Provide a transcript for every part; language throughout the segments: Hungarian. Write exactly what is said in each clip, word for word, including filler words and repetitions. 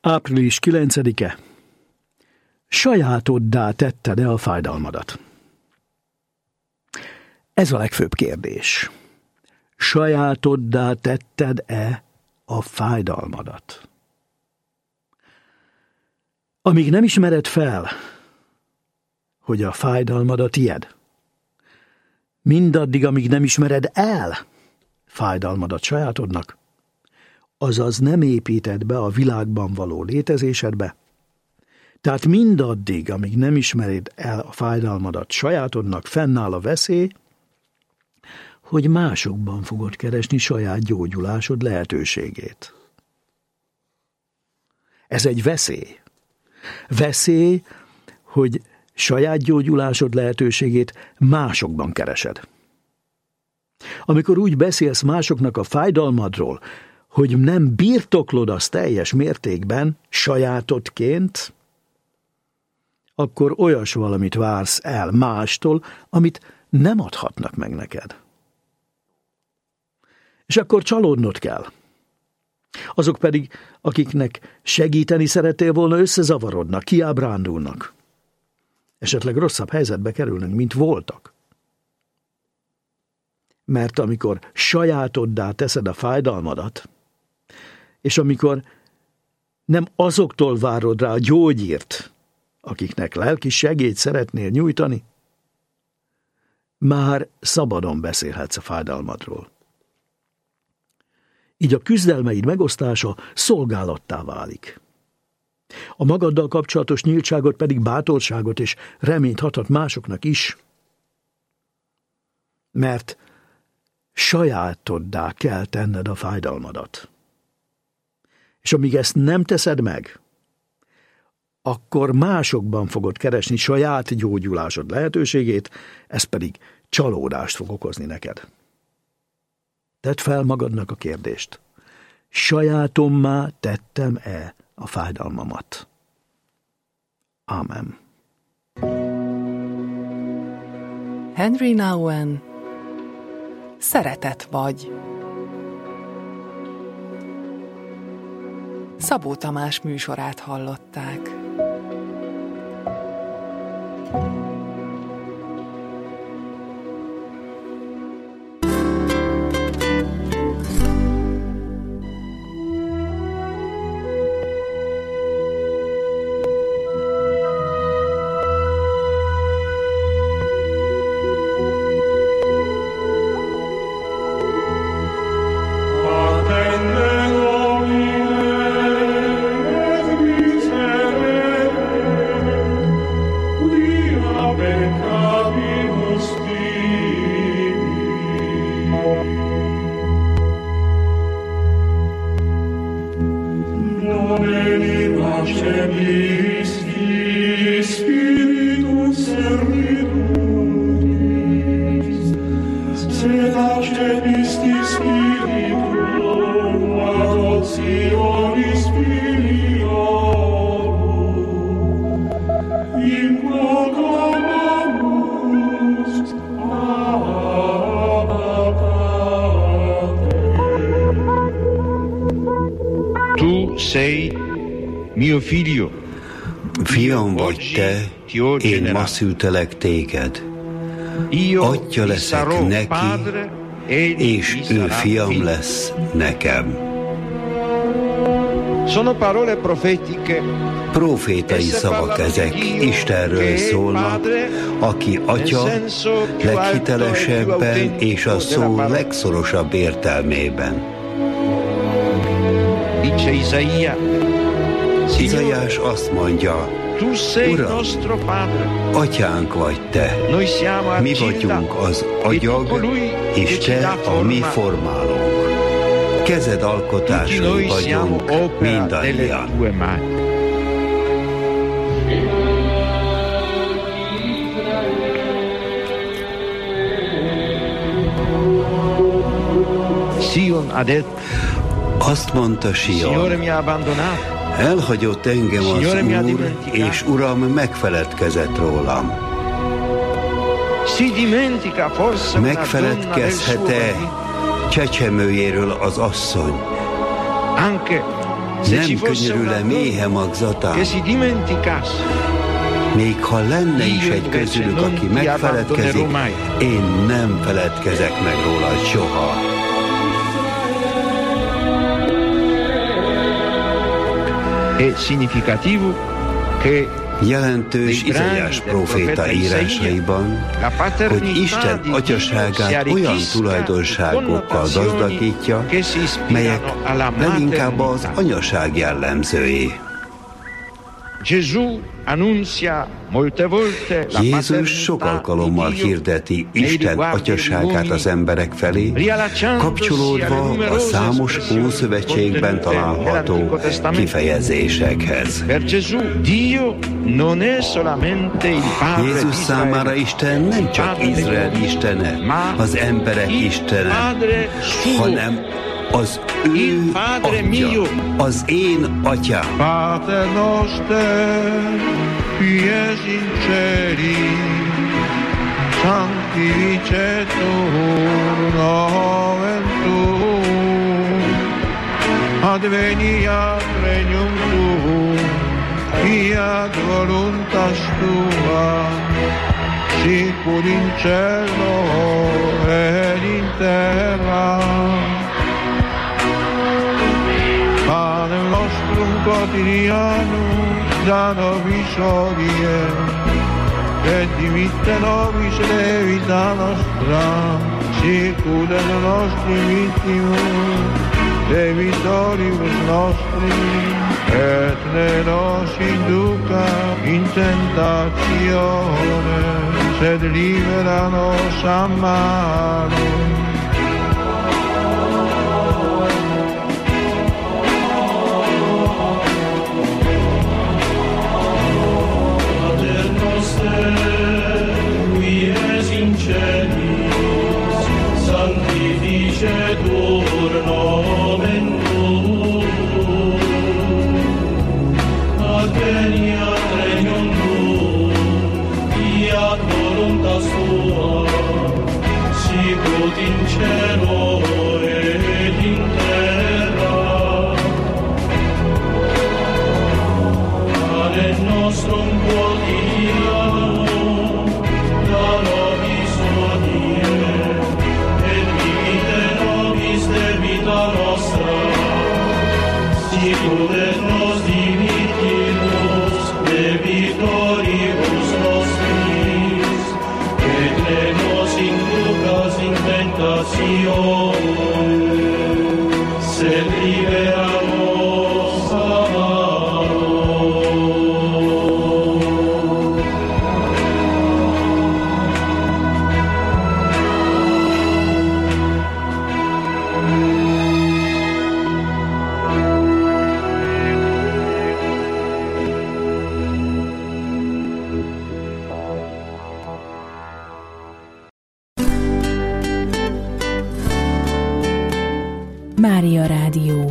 április kilencedike. Sajátoddá tetted-e a fájdalmadat? Ez a legfőbb kérdés. Sajátoddá tetted-e a fájdalmadat? Amíg nem ismered fel, hogy a fájdalmad a tied, mindaddig, amíg nem ismered el fájdalmadat sajátodnak, azaz nem építed be a világban való létezésedbe, tehát mindaddig, amíg nem ismered el a fájdalmadat sajátodnak, fennáll a veszély, hogy másokban fogod keresni saját gyógyulásod lehetőségét. Ez egy veszély. Veszély, hogy saját gyógyulásod lehetőségét másokban keresed. Amikor úgy beszélsz másoknak a fájdalmadról, hogy nem birtoklod azt teljes mértékben, sajátodként, akkor olyas valamit vársz el mástól, amit nem adhatnak meg neked. És akkor csalódnod kell. Azok pedig, akiknek segíteni szerettél volna, összezavarodnak, kiábrándulnak. Esetleg rosszabb helyzetbe kerülnek, mint voltak. Mert amikor sajátoddá teszed a fájdalmadat, és amikor nem azoktól várod rá a gyógyírt, akiknek lelki segélyt szeretnél nyújtani, már szabadon beszélhetsz a fájdalmadról. Így a küzdelmeid megosztása szolgálattá válik. A magaddal kapcsolatos nyíltságot pedig bátorságot és reményt adhat másoknak is, mert sajátoddá kell tenned a fájdalmadat. És amíg ezt nem teszed meg, akkor másokban fogod keresni saját gyógyulásod lehetőségét, ez pedig csalódást fog okozni neked. Tedd fel magadnak a kérdést. Sajátommá tettem-e a fájdalmamat? Ámen. Henry Nouwen, Szeretet vagy. Szabó Tamás műsorát hallották. Fiam vagy te, én ma szültelek téged. Atya leszek neki, és ő fiam lesz nekem. Profétai szavak ezek, Istenről szólnak, aki Atya leghitelesebben és a szó legszorosabb értelmében. Izaiás azt mondja, Uram, Atyánk vagy te, mi vagyunk az agyag, és te a mi formálónk. Kezed alkotásai vagyunk mindannyian. Azt mondta Sion, elhagyott engem az Úr, és Uram megfeledkezett rólam. Megfeledkezhet-e csecsemőjéről az asszony, Nem könyörül-e méhe magzatán? Még ha lenne is egy közülük, aki megfeledkezik, én nem feledkezek meg rólad soha. Jelentős Izaiás próféta írásaiban, hogy Isten atyaságát olyan tulajdonságokkal gazdagítja, melyek leginkább az anyaság jellemzői. Jézus sok alkalommal hirdeti Isten atyaságát az emberek felé, kapcsolódva a számos Ószövetségben található kifejezésekhez. Jézus számára Isten nem csak Izrael istene, az emberek istene, hanem az ő atya, az én atyám. Pater noster, qui es in celi, sanctificetur nomen tuum, adveniat regnum tuum, fiat voluntas tua, sicur in cielo et in terra. Panem nostrum quotidianum da nobis hodie, et dimitte nobis levita nostra, sicur et nostri vittimus, debitoribus nostri, et ne nos induca in tentatione, sed libera nos a malo. Sanctificetur nomen tuum, adveniat regnum tuum, fiat voluntas tua, sicut in cielo et in terra. Panem nostrum quotidianum da nobis hodie, et dimitte nobis debita nostra, sicur et nos dimittimus debitoribus nostris, et ne nos inducas in tentatione, sed libera nos a malo. Mária Rádió.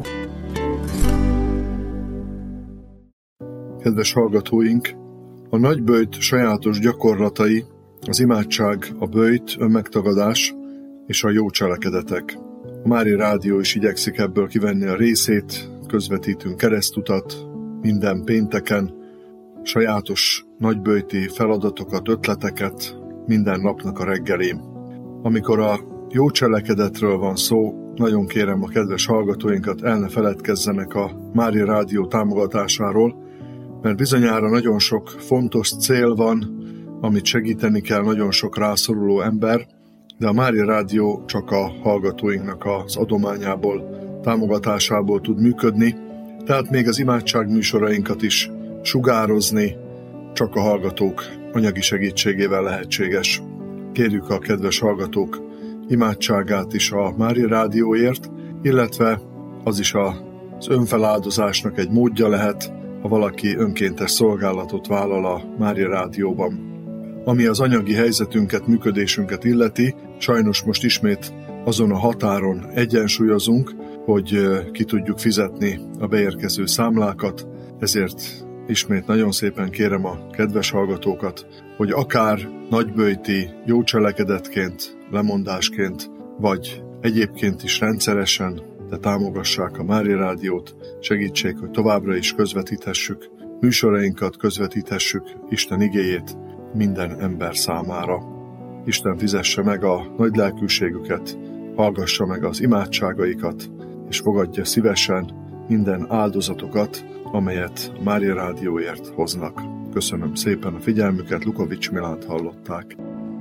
Kedves hallgatóink, a nagyböjt sajátos gyakorlatai, az imádság, a böjt, önmegtagadás és a jó cselekedetek. A Mária Rádió is igyekszik ebből kivenni a részét, közvetítünk keresztutat minden pénteken, sajátos nagyböjti feladatokat, ötleteket minden napnak a reggelén. Amikor a jó cselekedetről van szó, nagyon kérem a kedves hallgatóinkat, el ne feledkezzenek a Mária Rádió támogatásáról, mert bizonyára nagyon sok fontos cél van, amit segíteni kell, nagyon sok rászoruló ember, de a Mária Rádió csak a hallgatóinknak az adományából, támogatásából tud működni, tehát még az imádság műsorainkat is sugározni csak a hallgatók anyagi segítségével lehetséges. Kérjük a kedves hallgatók imádságát is a Mária Rádióért, illetve az is az önfeláldozásnak egy módja lehet, ha valaki önkéntes szolgálatot vállal a Mária Rádióban. Ami az anyagi helyzetünket, működésünket illeti, sajnos most ismét azon a határon egyensúlyozunk, hogy ki tudjuk fizetni a beérkező számlákat, ezért ismét nagyon szépen kérem a kedves hallgatókat, hogy akár nagyböjti jó cselekedetként, lemondásként, vagy egyébként is rendszeresen, de támogassák a Mária Rádiót, segítsék, hogy továbbra is közvetíthessük, műsorainkat közvetíthessük Isten igéjét minden ember számára. Isten fizesse meg a nagy lelkűségüket, hallgassa meg az imádságaikat, és fogadja szívesen minden áldozatokat, amelyet a Mária Rádióért hoznak. Köszönöm szépen a figyelmüket, Lukovics Milánt hallották.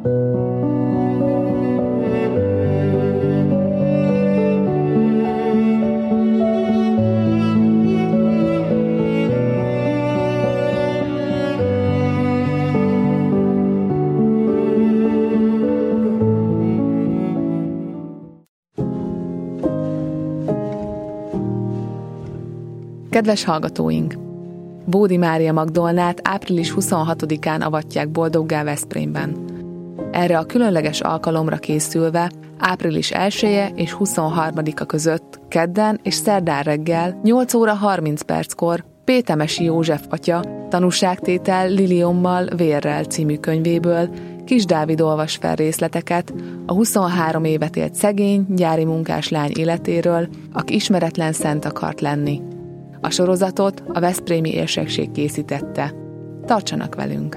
Kedves hallgatóink! Bódi Mária Magdolnát április huszonhatodikán avatják boldoggá Veszprémben. Erre a különleges alkalomra készülve április elseje és huszonharmadika között kedden és szerdán reggel nyolc óra harminc perckor Pétemesi József atya Tanúságtétel Liliommal vérrel című könyvéből Kis Dávid olvas fel részleteket a huszonhárom évet élt szegény, gyári munkáslány életéről, aki ismeretlen szent akart lenni. A sorozatot a veszprémi érsekség készítette. Tartsanak velünk!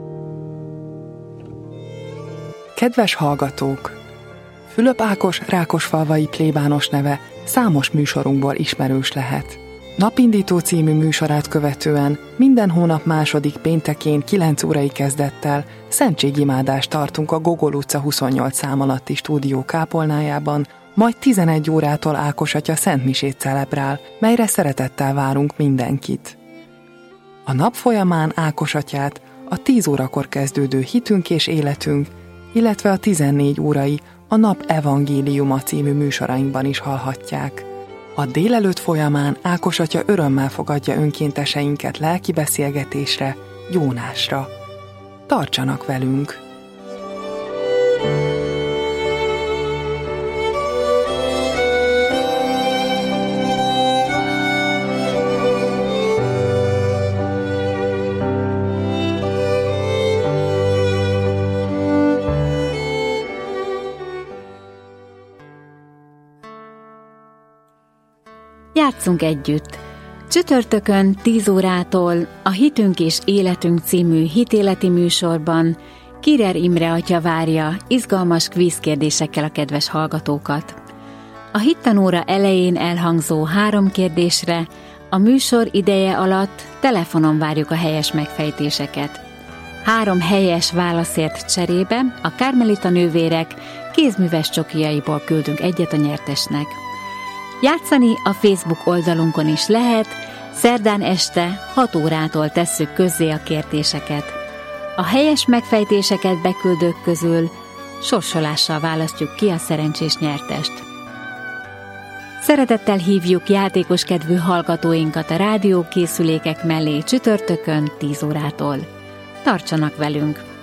Kedves hallgatók! Fülöp Ákos rákosfalvai plébános neve számos műsorunkból ismerős lehet. Napindító című műsorát követően minden hónap második péntekén kilenc órai kezdettel szentségimádást tartunk a Gogol utca huszonnyolc szám alatti stúdió kápolnájában, majd tizenegy órától Ákos atya szentmisét celebrál, melyre szeretettel várunk mindenkit. A nap folyamán Ákos atyát a tíz órakor kezdődő Hitünk és életünk, illetve a tizennégy órai a Nap Evangéliuma című műsorainkban is hallhatják. A délelőtt folyamán Ákos atya örömmel fogadja önkénteseinket lelki beszélgetésre, gyónásra. Tartsanak velünk! Játsszunk együtt! Csütörtökön tíz órától a Hitünk és Életünk című hitéleti műsorban Kirer Imre atya várja izgalmas kvízkérdésekkel a kedves hallgatókat. A hittanóra elején elhangzó három kérdésre a műsor ideje alatt telefonon várjuk a helyes megfejtéseket. Három helyes válaszért cserébe a Kármelita nővérek kézműves csokijaiból küldünk egyet a nyertesnek. Játszani a Facebook oldalunkon is lehet, szerdán este hat órától tesszük közzé a kérdéseket. A helyes megfejtéseket beküldők közül sorsolással választjuk ki a szerencsés nyertest. Szeretettel hívjuk játékoskedvű hallgatóinkat a rádiókészülékek mellé csütörtökön tíz órától. Tartsanak velünk!